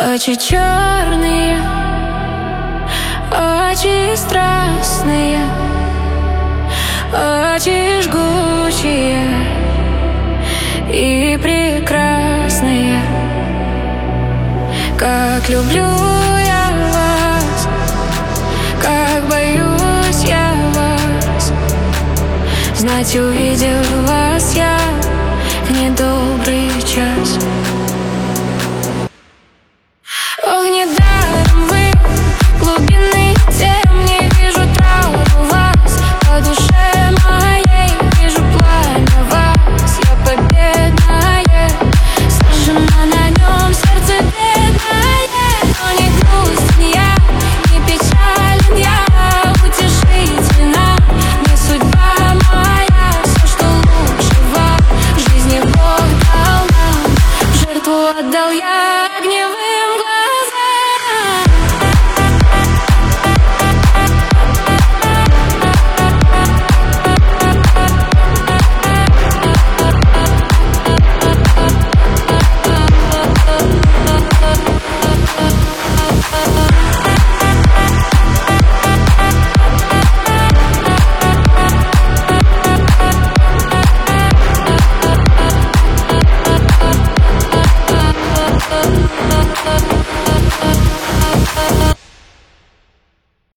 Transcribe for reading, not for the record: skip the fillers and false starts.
Очи черные, очи страстные, очи жгучие и прекрасные. Как люблю я вас, как боюсь я вас. Знать, увидел вас я в недобрый час.